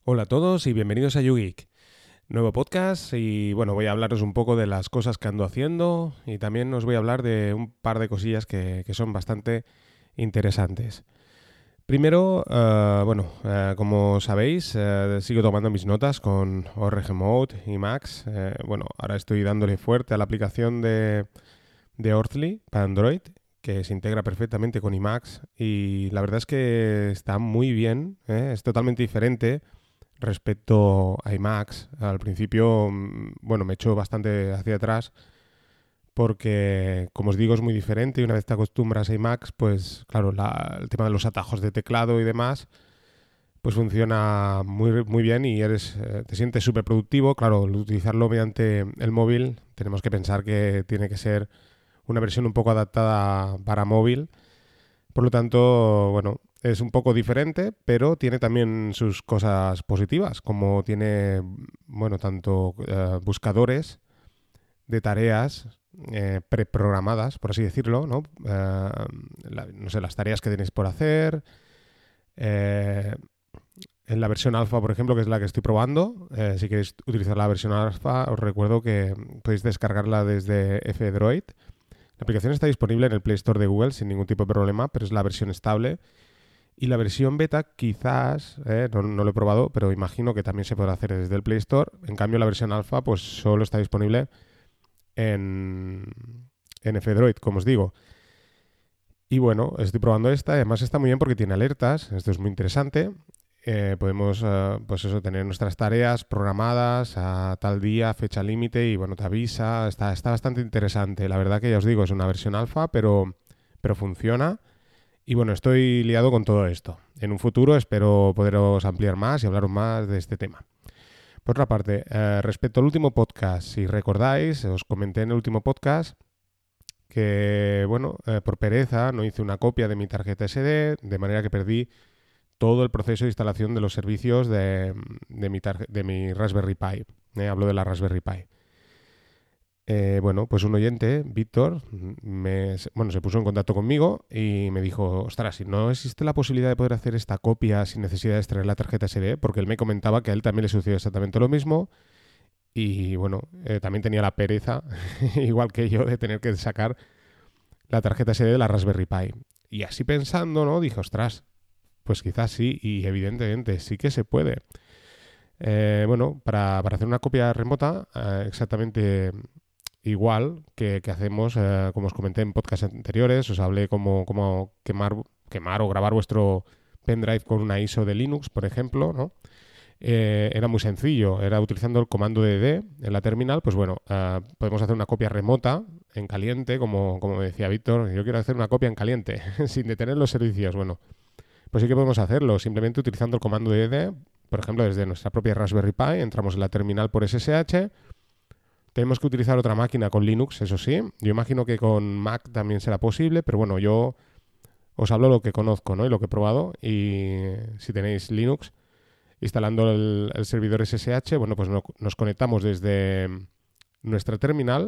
Hola a todos y bienvenidos a YouGeek. Nuevo podcast y bueno, voy a hablaros un poco de las cosas que ando haciendo y también os voy a hablar de un par de cosillas que son bastante interesantes. Primero, como sabéis, sigo tomando mis notas con ORG Mode y Max. Bueno, ahora estoy dándole fuerte a la aplicación de Orthly para Android, que se integra perfectamente con Emacs y la verdad es que está muy bien, es totalmente diferente respecto a Emacs. Al principio, bueno, me echo bastante hacia atrás porque, como os digo, es muy diferente y una vez te acostumbras a Emacs, pues claro, el tema de los atajos de teclado y demás, pues funciona muy bien y te sientes súper productivo. Claro, al utilizarlo mediante el móvil, tenemos que pensar que tiene que ser una versión un poco adaptada para móvil. Por lo tanto, bueno, es un poco diferente, pero tiene también sus cosas positivas, como tiene, bueno, tanto buscadores de tareas preprogramadas, por así decirlo, ¿no? No sé, las tareas que tenéis por hacer. eh, en la versión alfa, por ejemplo, que es la que estoy probando, si queréis utilizar la versión alfa, os recuerdo que podéis descargarla desde F-Droid. La aplicación está disponible en el Play Store de Google sin ningún tipo de problema, pero es la versión estable. Y la versión beta quizás, no lo he probado, pero imagino que también se podrá hacer desde el Play Store. En cambio, la versión alfa pues solo está disponible en, en F-Droid, como os digo. Y bueno, estoy probando esta. Además está muy bien porque tiene alertas. Esto es muy interesante. Podemos, pues eso, tener nuestras tareas programadas a tal día, fecha límite y bueno, te avisa. Está bastante interesante. La verdad que ya os digo, es una versión alfa, pero funciona. Y bueno, estoy liado con todo esto. En un futuro espero poderos ampliar más y hablaros más de este tema. Por otra parte, respecto al último podcast, si recordáis, os comenté en el último podcast que, bueno, por pereza no hice una copia de mi tarjeta SD, de manera que perdí todo el proceso de instalación de los servicios de mi Raspberry Pi. Hablo de la Raspberry Pi. Bueno, pues un oyente, Víctor, se puso en contacto conmigo y me dijo, ostras, si no existe la posibilidad de poder hacer esta copia sin necesidad de extraer la tarjeta SD, porque él me comentaba que a él también le sucedió exactamente lo mismo y bueno, también tenía la pereza, igual que yo, de tener que sacar la tarjeta SD de la Raspberry Pi. Y así pensando, ¿no? Dije, ostras, pues quizás sí, y evidentemente sí que se puede. Bueno, para hacer una copia remota, exactamente igual que hacemos, como os comenté en podcasts anteriores, os hablé cómo quemar o grabar vuestro pendrive con una ISO de Linux, por ejemplo, ¿no? Era muy sencillo, era utilizando el comando dd en la terminal, pues bueno, podemos hacer una copia remota en caliente, como decía Víctor, yo quiero hacer una copia en caliente, sin detener los servicios. Bueno, pues sí que podemos hacerlo, simplemente utilizando el comando dd, por ejemplo, desde nuestra propia Raspberry Pi, entramos en la terminal por SSH. Tenemos que utilizar otra máquina con Linux, eso sí. Yo imagino que con Mac también será posible, pero bueno, yo os hablo lo que conozco, ¿no? Y lo que he probado. Y si tenéis Linux, instalando el servidor SSH, bueno, pues nos conectamos desde nuestra terminal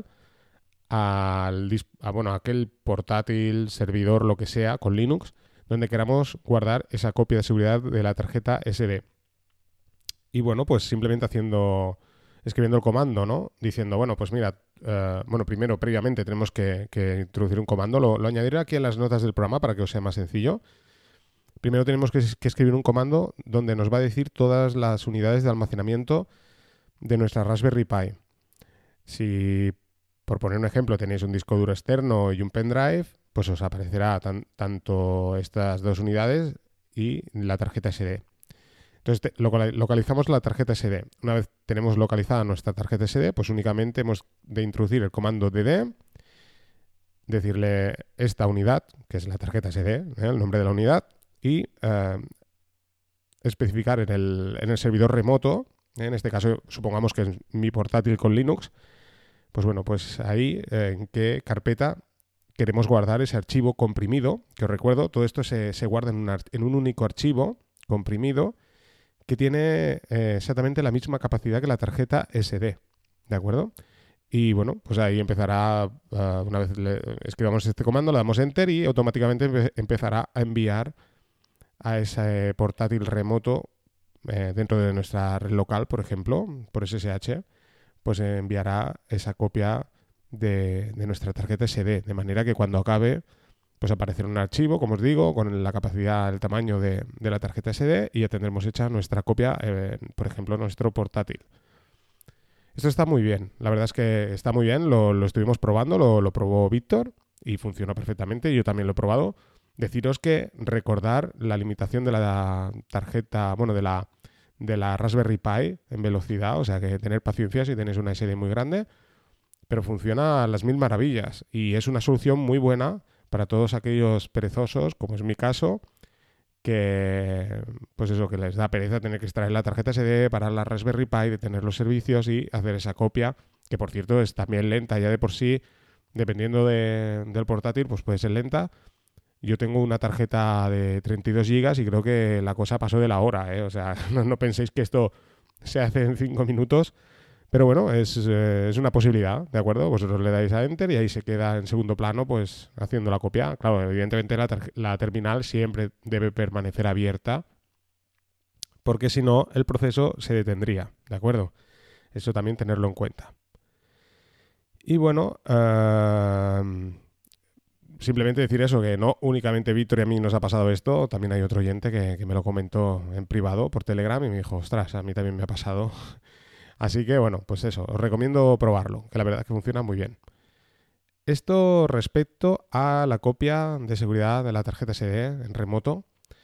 a aquel portátil, servidor, lo que sea, con Linux, donde queramos guardar esa copia de seguridad de la tarjeta SD. Y bueno, pues simplemente escribiendo el comando, ¿no? Diciendo, bueno, pues mira, primero, previamente tenemos que introducir un comando, lo añadiré aquí en las notas del programa para que os sea más sencillo. Primero tenemos que escribir un comando donde nos va a decir todas las unidades de almacenamiento de nuestra Raspberry Pi. Si, por poner un ejemplo, tenéis un disco duro externo y un pendrive, pues os aparecerá tanto estas dos unidades y la tarjeta SD. Entonces localizamos la tarjeta SD. Una vez tenemos localizada nuestra tarjeta SD, pues únicamente hemos de introducir el comando dd, decirle esta unidad, que es la tarjeta SD, el nombre de la unidad, y especificar en el servidor remoto, en este caso supongamos que es mi portátil con Linux, pues bueno, pues ahí en qué carpeta queremos guardar ese archivo comprimido, que os recuerdo, todo esto se guarda en un único archivo comprimido que tiene exactamente la misma capacidad que la tarjeta SD, ¿de acuerdo? Y bueno, pues ahí empezará, una vez escribamos este comando, le damos Enter y automáticamente empezará a enviar a ese portátil remoto dentro de nuestra red local, por ejemplo, por SSH, pues enviará esa copia de nuestra tarjeta SD, de manera que cuando acabe, pues aparecerá un archivo, como os digo, con la capacidad, el tamaño de la tarjeta SD y ya tendremos hecha nuestra copia, por ejemplo, en nuestro portátil. Esto está muy bien, la verdad es que está muy bien, lo estuvimos probando, lo probó Víctor y funcionó perfectamente, yo también lo he probado. Deciros que recordar la limitación de la tarjeta, bueno, de la Raspberry Pi en velocidad, o sea que tener paciencia si tenéis una SD muy grande, pero funciona a las mil maravillas y es una solución muy buena para todos aquellos perezosos, como es mi caso, que pues eso, que les da pereza tener que extraer la tarjeta SD para la Raspberry Pi, de tener los servicios y hacer esa copia, que por cierto es también lenta ya de por sí, dependiendo del portátil, pues puede ser lenta. Yo tengo una tarjeta de 32 gigas y creo que la cosa pasó de la hora, ¿eh? O sea, no penséis que esto se hace en 5 minutos, pero bueno, es una posibilidad, ¿de acuerdo? Vosotros le dais a Enter y ahí se queda en segundo plano, pues haciendo la copia. Claro, evidentemente la terminal siempre debe permanecer abierta, porque si no, el proceso se detendría, ¿de acuerdo? Eso también tenerlo en cuenta. Y bueno, simplemente decir eso, que no únicamente Víctor y a mí nos ha pasado esto, también hay otro oyente que me lo comentó en privado por Telegram y me dijo, ostras, a mí también me ha pasado. Así que bueno, pues eso, os recomiendo probarlo, que la verdad es que funciona muy bien. Esto respecto a la copia de seguridad de la tarjeta SD en remoto.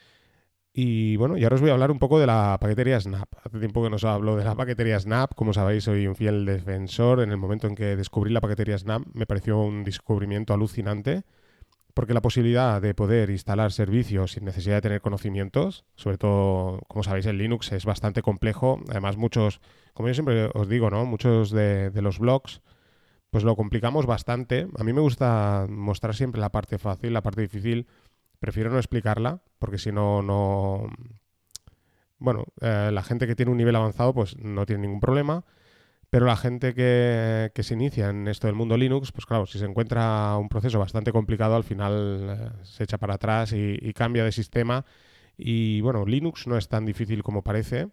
Y bueno, y ahora os voy a hablar un poco de la paquetería Snap. Hace tiempo que no os hablo de la paquetería Snap. Como sabéis, soy un fiel defensor. En el momento en que descubrí la paquetería Snap me pareció un descubrimiento alucinante, porque la posibilidad de poder instalar servicios sin necesidad de tener conocimientos, sobre todo, como sabéis, en Linux es bastante complejo. Además, muchos, como yo siempre os digo, ¿no? Muchos de los blogs, pues lo complicamos bastante. A mí me gusta mostrar siempre la parte fácil, la parte difícil. Prefiero no explicarla, porque si no... Bueno, la gente que tiene un nivel avanzado, pues no tiene ningún problema. Pero la gente que se inicia en esto del mundo Linux, pues claro, si se encuentra un proceso bastante complicado, al final se echa para atrás y cambia de sistema. Y bueno, Linux no es tan difícil como parece,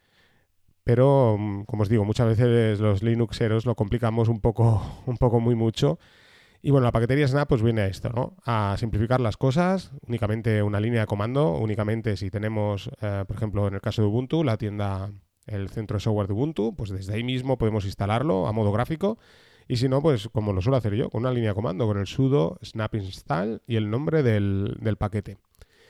pero como os digo, muchas veces los Linuxeros lo complicamos un poco, un poco muy mucho. Y bueno, la paquetería Snap pues viene a esto, ¿no? A simplificar las cosas, únicamente una línea de comando, únicamente si tenemos, por ejemplo, en el caso de Ubuntu, la tienda, el centro de software de Ubuntu, pues desde ahí mismo podemos instalarlo a modo gráfico. Y si no, pues como lo suelo hacer yo, con una línea de comando, con el sudo snap install y el nombre del paquete.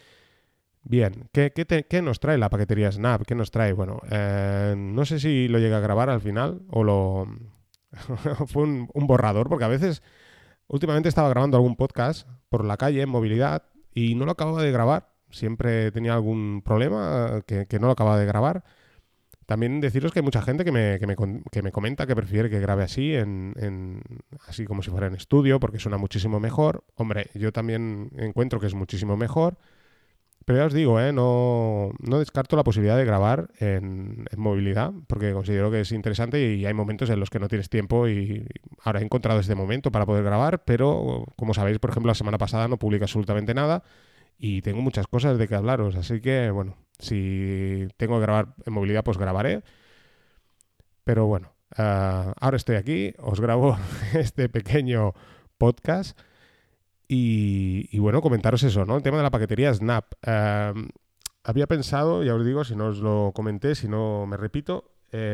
Bien, ¿qué nos trae la paquetería Snap? ¿Qué nos trae? Bueno, no sé si lo llegué a grabar al final o lo... fue un borrador, porque a veces... Últimamente estaba grabando algún podcast por la calle en movilidad y no lo acababa de grabar. Siempre tenía algún problema que no lo acababa de grabar. También deciros que hay mucha gente que me comenta que prefiere que grabe así, así como si fuera en estudio, porque suena muchísimo mejor. Hombre, yo también encuentro que es muchísimo mejor. Pero ya os digo, no descarto la posibilidad de grabar en movilidad, porque considero que es interesante y hay momentos en los que no tienes tiempo y ahora he encontrado este momento para poder grabar, pero como sabéis, por ejemplo, la semana pasada no publiqué absolutamente nada y tengo muchas cosas de que hablaros, así que bueno, si tengo que grabar en movilidad, pues grabaré. Pero bueno, ahora estoy aquí, os grabo este pequeño podcast. Y bueno, comentaros eso, ¿no? El tema de la paquetería Snap. Había pensado, ya os digo, si no os lo comenté, si no me repito,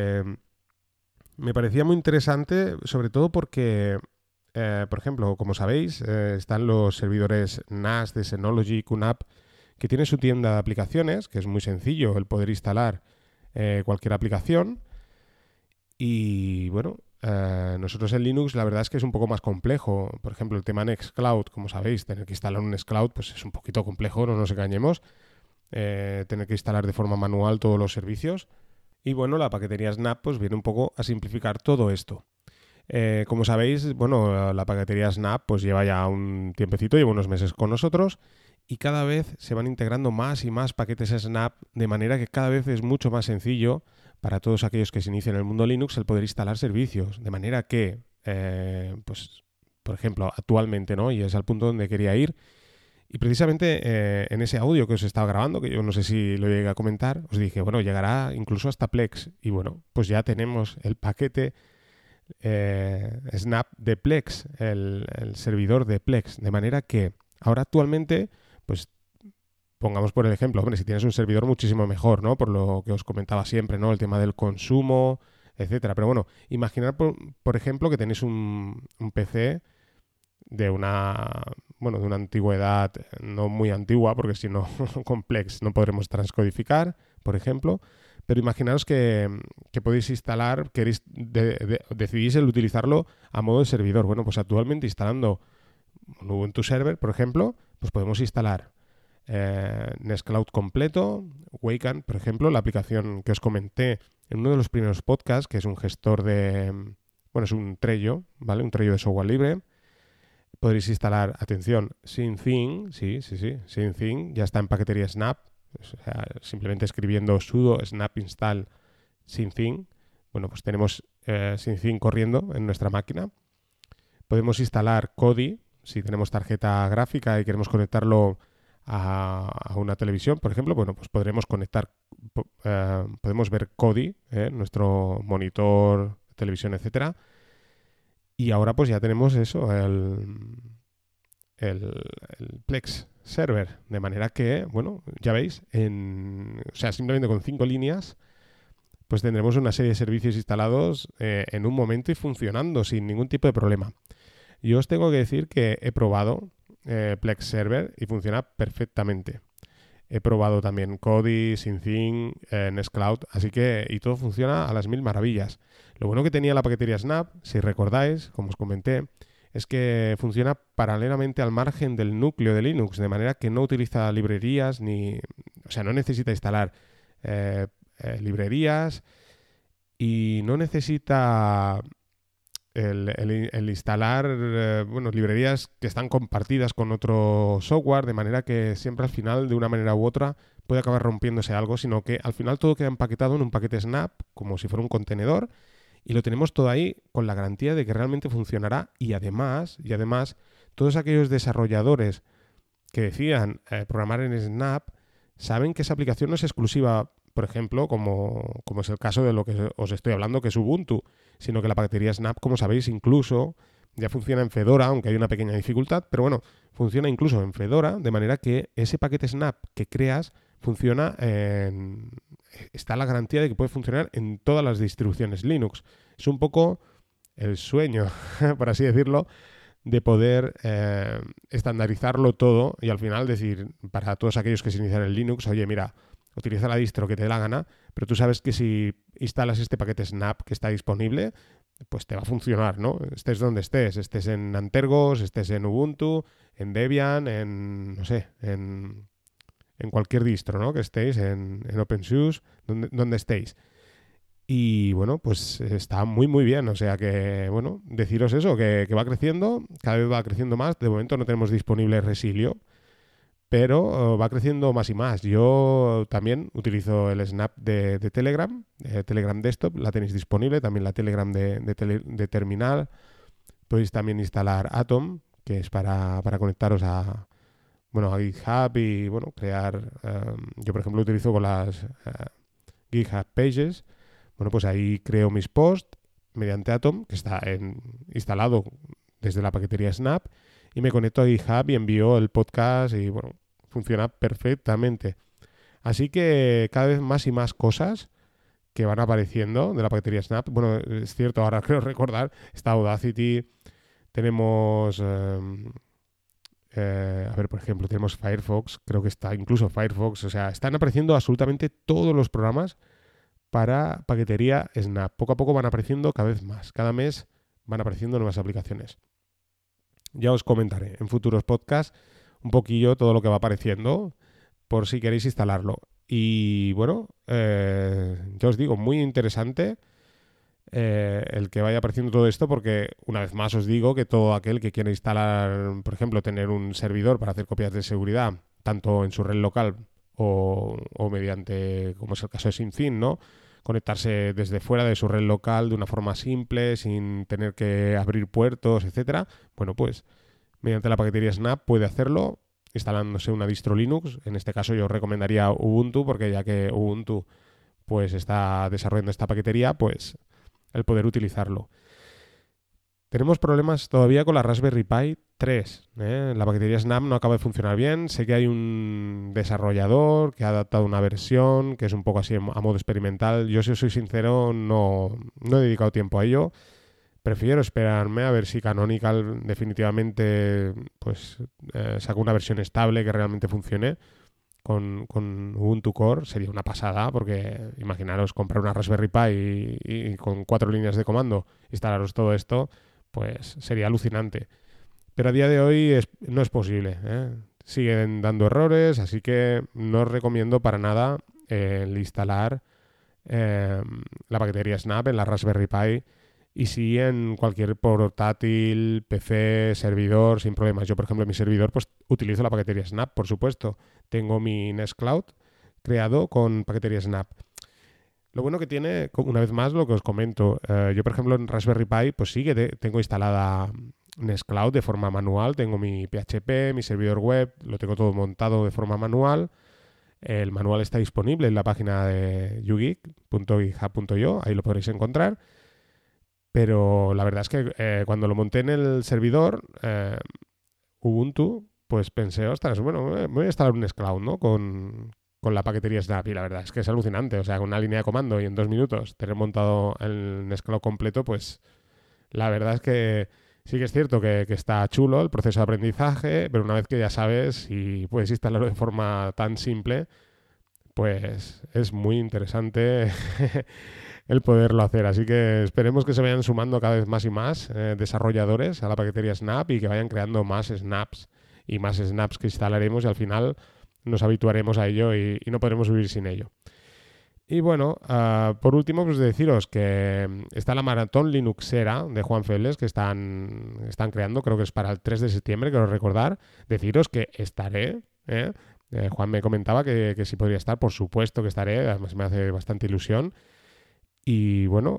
me parecía muy interesante, sobre todo porque, por ejemplo, como sabéis, están los servidores NAS de Synology, QNAP, que tiene su tienda de aplicaciones, que es muy sencillo el poder instalar cualquier aplicación. Y bueno, nosotros en Linux la verdad es que es un poco más complejo. Por ejemplo, el tema Nextcloud, como sabéis, tener que instalar un Nextcloud pues es un poquito complejo, no nos engañemos. Tener que instalar de forma manual todos los servicios. Y bueno, la paquetería Snap pues viene un poco a simplificar todo esto. Como sabéis, bueno, la paquetería Snap pues lleva ya un tiempecito, lleva unos meses con nosotros y cada vez se van integrando más y más paquetes Snap, de manera que cada vez es mucho más sencillo para todos aquellos que se inician en el mundo Linux el poder instalar servicios. De manera que, pues, por ejemplo, actualmente, ¿no? Y es al punto donde quería ir, Y precisamente en ese audio que os estaba grabando, que yo no sé si lo llegué a comentar, os dije, bueno, llegará incluso hasta Plex. Y bueno, pues ya tenemos el paquete Snap de Plex, el servidor de Plex. De manera que ahora actualmente, pues pongamos por el ejemplo, hombre, si tienes un servidor muchísimo mejor, ¿no? Por lo que os comentaba siempre, ¿no? El tema del consumo, etcétera. Pero bueno, imaginar, por ejemplo, que tenéis un PC de una antigüedad no muy antigua, porque si no, complex no podremos transcodificar, por ejemplo. Pero imaginaos que podéis instalar, decidís el utilizarlo a modo de servidor. Bueno, pues actualmente instalando un Ubuntu Server, por ejemplo, pues podemos instalar Nextcloud completo, Waken, por ejemplo, la aplicación que os comenté en uno de los primeros podcasts, que es un gestor es un Trello, ¿vale? Un Trello de software libre. Podréis instalar, atención, Syncing, sí, Syncing, ya está en paquetería Snap, o sea, simplemente escribiendo sudo snap install Syncing. Bueno, pues tenemos Syncing corriendo en nuestra máquina. Podemos instalar Kodi, si tenemos tarjeta gráfica y queremos conectarlo a una televisión, por ejemplo, bueno, pues podremos podemos ver Kodi, nuestro monitor, televisión, etcétera. Y ahora pues ya tenemos eso, el Plex Server. De manera que, bueno, ya veis, o sea, simplemente con 5 líneas, pues tendremos una serie de servicios instalados en un momento y funcionando sin ningún tipo de problema. Yo os tengo que decir que he probado Plex Server y funciona perfectamente. He probado también Kodi, Syncing, Nextcloud, así que y todo funciona a las mil maravillas. Lo bueno que tenía la paquetería Snap, si recordáis, como os comenté, es que funciona paralelamente al margen del núcleo de Linux, de manera que no utiliza librerías o sea, no necesita instalar librerías y no necesita el instalar librerías que están compartidas con otro software, de manera que siempre al final, de una manera u otra, puede acabar rompiéndose algo, sino que al final todo queda empaquetado en un paquete Snap, como si fuera un contenedor, y lo tenemos todo ahí con la garantía de que realmente funcionará. Y además, todos aquellos desarrolladores que decían programar en Snap saben que esa aplicación no es exclusiva, por ejemplo, como es el caso de lo que os estoy hablando, que es Ubuntu, sino que la paquetería Snap, como sabéis, incluso ya funciona en Fedora, aunque hay una pequeña dificultad, pero bueno, funciona incluso en Fedora, de manera que ese paquete Snap que creas está la garantía de que puede funcionar en todas las distribuciones Linux. Es un poco el sueño, por así decirlo, de poder estandarizarlo todo y al final decir, para todos aquellos que se inician en Linux, oye, mira, utiliza la distro que te dé la gana, pero tú sabes que si instalas este paquete Snap que está disponible, pues te va a funcionar, ¿no? Estés donde estés en Antergos, estés en Ubuntu, en Debian, no sé, en cualquier distro, ¿no? Que estéis, en OpenSUSE, donde estéis. Y bueno, pues está muy muy bien, o sea que, bueno, deciros eso, que va creciendo, cada vez va creciendo más. De momento no tenemos disponible Resilio, pero va creciendo más y más. Yo también utilizo el Snap de Telegram, Telegram Desktop, la tenéis disponible, también la Telegram de Terminal. Podéis también instalar Atom, que es para conectaros a GitHub y, bueno, crear... yo, por ejemplo, utilizo con las GitHub Pages. Bueno, pues ahí creo mis posts mediante Atom, que está instalado desde la paquetería Snap, y me conecto a GitHub y envío el podcast y, bueno, funciona perfectamente. Así que cada vez más y más cosas que van apareciendo de la paquetería Snap. Bueno, es cierto, ahora creo recordar, está Audacity, tenemos... a ver, por ejemplo, tenemos Firefox, creo que está incluso Firefox, o sea, están apareciendo absolutamente todos los programas para paquetería Snap. Poco a poco van apareciendo cada vez más. Cada mes van apareciendo nuevas aplicaciones. Ya os comentaré en futuros podcasts un poquillo todo lo que va apareciendo por si queréis instalarlo. Y bueno, ya os digo, muy interesante el que vaya apareciendo todo esto, porque una vez más os digo que todo aquel que quiera instalar, por ejemplo, tener un servidor para hacer copias de seguridad, tanto en su red local o mediante, como es el caso de Syncing, ¿no? Conectarse desde fuera de su red local de una forma simple, sin tener que abrir puertos, etcétera. Bueno, pues mediante la paquetería Snap puede hacerlo instalándose una distro Linux. En este caso yo recomendaría Ubuntu, porque ya que Ubuntu pues está desarrollando esta paquetería, pues el poder utilizarlo. Tenemos problemas todavía con la Raspberry Pi 3. La paquetería Snap no acaba de funcionar bien. Sé que hay un desarrollador que ha adaptado una versión que es un poco así a modo experimental. Yo, si os soy sincero, no he dedicado tiempo a ello. Prefiero esperarme a ver si Canonical definitivamente pues, saca una versión estable que realmente funcione con Ubuntu Core. Sería una pasada, porque imaginaros comprar una Raspberry Pi y con 4 líneas de comando instalaros todo esto, pues sería alucinante. Pero a día de hoy no es posible. Siguen dando errores, así que no os recomiendo para nada el instalar la paquetería Snap en la Raspberry Pi. Y sí en cualquier portátil, PC, servidor, sin problemas. Yo, por ejemplo, en mi servidor pues utilizo la paquetería Snap, por supuesto. Tengo mi Nextcloud creado con paquetería Snap. Lo bueno que tiene, una vez más, lo que os comento. Yo, por ejemplo, en Raspberry Pi pues sí que tengo instalada Nextcloud de forma manual. Tengo mi PHP, mi servidor web, lo tengo todo montado de forma manual. El manual está disponible en la página de ugeek.github.io, ahí lo podréis encontrar. Pero la verdad es que cuando lo monté en el servidor Ubuntu, pues pensé, ostras, bueno, me voy a instalar un Nextcloud, ¿no? Con la paquetería Snap. Y la verdad es que es alucinante. O sea, con una línea de comando y en 2 minutos tener montado el Nextcloud completo, pues la verdad es que sí que es cierto que está chulo el proceso de aprendizaje, pero una vez que ya sabes y puedes instalarlo de forma tan simple, pues es muy interesante el poderlo hacer. Así que esperemos que se vayan sumando cada vez más y más desarrolladores a la paquetería Snap y que vayan creando más snaps y más snaps que instalaremos, y al final nos habituaremos a ello y no podremos vivir sin ello. Y bueno, por último, pues deciros que está la maratón Linuxera de Juan Febles que están creando, creo que es para el 3 de septiembre, quiero recordar. Deciros que estaré, Juan me comentaba que sí podría estar, por supuesto que estaré, además me hace bastante ilusión. Y bueno,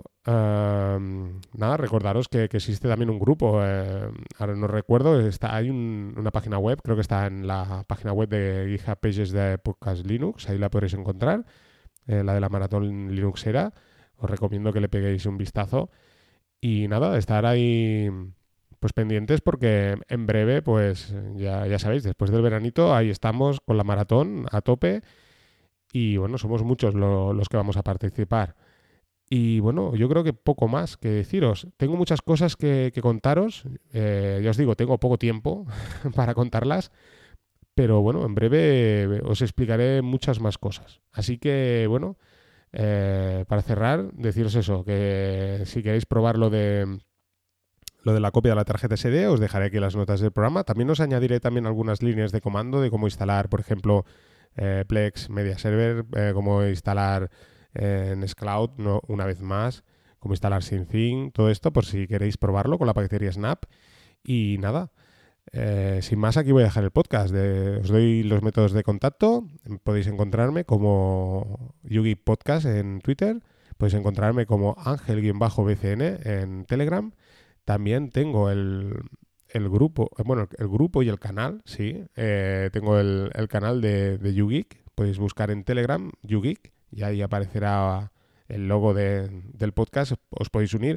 nada, recordaros que existe también un grupo, ahora no recuerdo, hay una página web, creo que está en la página web de GitHub Pages de Podcast Linux, ahí la podréis encontrar, la de la maratón Linuxera. Os recomiendo que le peguéis un vistazo. Y nada, estar ahí pues pendientes, porque en breve, pues ya sabéis, después del veranito, ahí estamos con la maratón a tope. Y bueno, somos muchos los que vamos a participar. Y bueno, yo creo que poco más que deciros. Tengo muchas cosas que contaros. Ya os digo, tengo poco tiempo para contarlas. Pero bueno, en breve os explicaré muchas más cosas. Así que bueno, para cerrar, deciros eso, que si queréis probar lo de la copia de la tarjeta SD, os dejaré aquí las notas del programa. También os añadiré también algunas líneas de comando de cómo instalar, por ejemplo, Plex Media Server, cómo instalar Nextcloud, una vez más, cómo instalar SyncThing, todo esto por si queréis probarlo con la paquetería Snap. Y nada, sin más, aquí voy a dejar el podcast. Os doy los métodos de contacto. Podéis encontrarme como Yugi Podcast en Twitter. Podéis encontrarme como Ángel-BCN en Telegram. También tengo el grupo, el grupo y el canal, sí. Tengo el canal de YouGeek. Podéis buscar en Telegram YouGeek y ahí aparecerá el logo del podcast. Os podéis unir.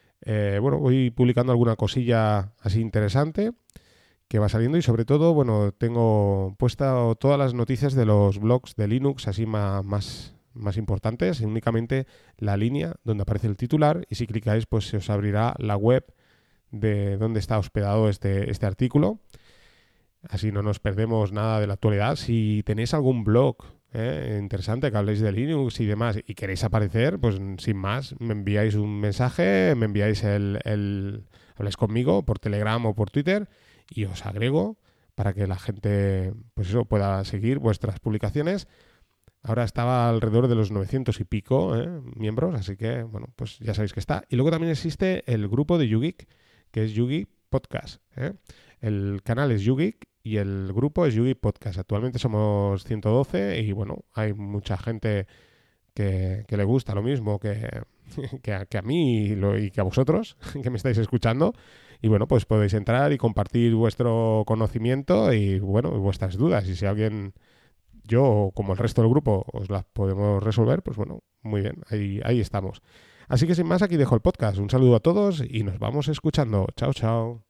Voy publicando alguna cosilla así interesante que va saliendo, y sobre todo, bueno, tengo puesta todas las noticias de los blogs de Linux así más importantes, y únicamente la línea donde aparece el titular, y si clicáis pues se os abrirá la web de donde está hospedado este artículo. Así no nos perdemos nada de la actualidad. Si tenéis algún blog interesante que habléis de Linux y demás y queréis aparecer, pues sin más, me enviáis un mensaje, me enviáis habláis conmigo por Telegram o por Twitter y os agrego para que la gente pues eso pueda seguir vuestras publicaciones. Ahora estaba alrededor de los 900 y pico miembros, así que bueno, pues ya sabéis que está. Y luego también existe el grupo de YouGeek, que es YouGeek Podcast. El canal es YouGeek y el grupo es YouGeek Podcast. Actualmente somos 112 y bueno, hay mucha gente que le gusta lo mismo que a mí y que a vosotros, que me estáis escuchando. Y bueno, pues podéis entrar y compartir vuestro conocimiento y bueno, vuestras dudas. Y si alguien, yo o como el resto del grupo, os las podemos resolver, pues bueno, muy bien, ahí estamos. Así que sin más, aquí dejo el podcast. Un saludo a todos y nos vamos escuchando. Chao, chao.